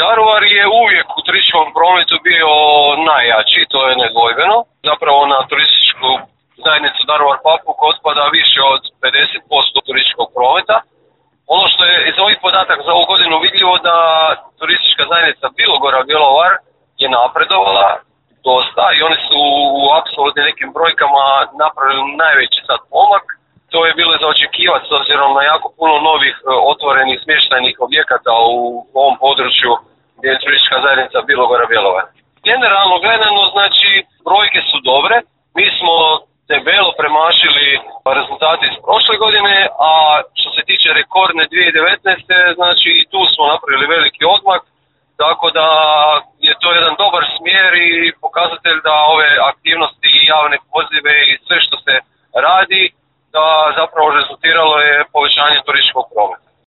Daruvar je uvijek u turističkom prometu bio najjači, to je nedvojbeno. Zapravo na turističku zajednicu Daruvar Papuk otpada više od 50% turističkog prometa. Ono što je iz ovih podataka za ovu godinu vidljivo da turistička zajednica Bilogora Bjelovar je napredovala dosta i oni su u apsolutnim nekim brojkama napravili najveći sad pomak. To je bilo za očekivati s obzirom na jako puno novih otvorenih smještajnih objekata u ovom području gdje je turistička zajednica Bilogora Bjelovar. Generalno gledano, znači, brojke su dobre. Mi smo debelo premašili rezultate iz prošle godine, a što se tiče rekordne 2019. znači i tu smo napravili veliki odmak, tako da je to jedan dobar smjer i pokazatelj da ove aktivnosti, javne pozive i